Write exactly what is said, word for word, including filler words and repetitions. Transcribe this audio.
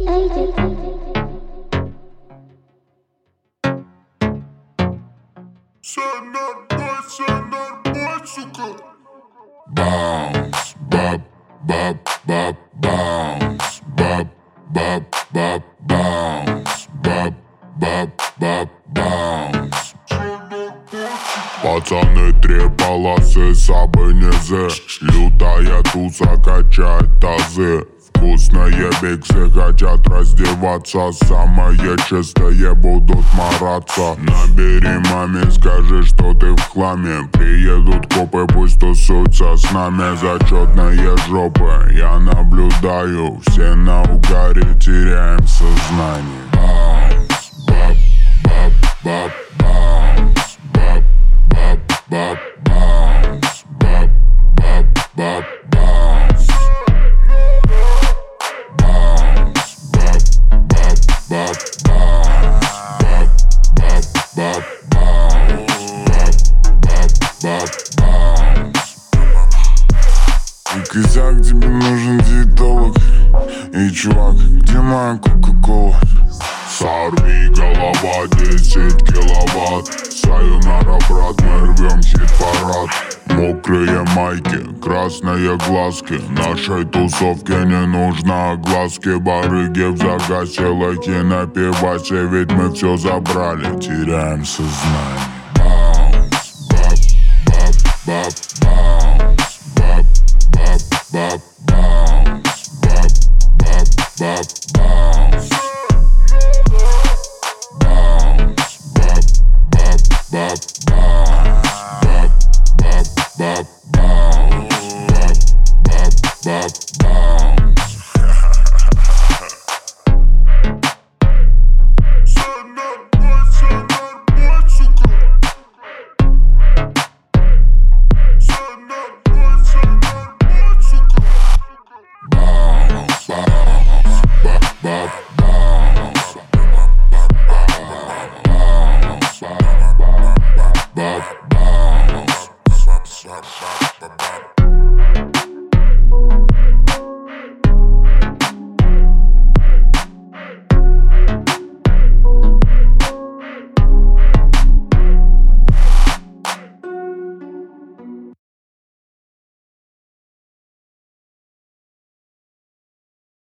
Bounce, bop, bop, bop, bounce, bop, bop, bop, bounce, bop, bop, bop, bounce. Пацаны, три полосы, сабы, низы. Лютая туса качает тазы. Вкусные биксы хотят раздеваться. Самые чистые будут мараться. Набери маме, скажи, что ты в хламе. Приедут копы, пусть тусуются с нами. Зачетные жопы я наблюдаю. Все на угаре, теряем сознание. Баунс, бап, бап, бап, баунс, бап, бап, бап, баунс, бап, бап, бап, баунс. Bop, bounce, bop, bop, bop, bounce, bop, bop, bop, bounce. И козак, тебе нужен диетолог. И чувак, где моя кока-кола? Сорви голова, десять киловатт. Сайонара, брат, мы рвем хит-парад. Мокрые майки, красные глазки. Нашей тусовке не нужно огласки. Барыги в загасе, лайки на пивасе. Ведь мы все забрали, теряем сознание. Bounce, bop, bop, bop, bounce, bop, bop, bop, bounce, bop, bop, bop, bounce. Bounce, bop, bop, bop, bounce, bop, bop, bop, bounce, bop, bop, bop, bounce. Сонар бой, сонар бой, сука. Сонар бой, сонар бой, сука. Bounce, bounce, bop, bop, bounce, bounce, bop, bop, bop.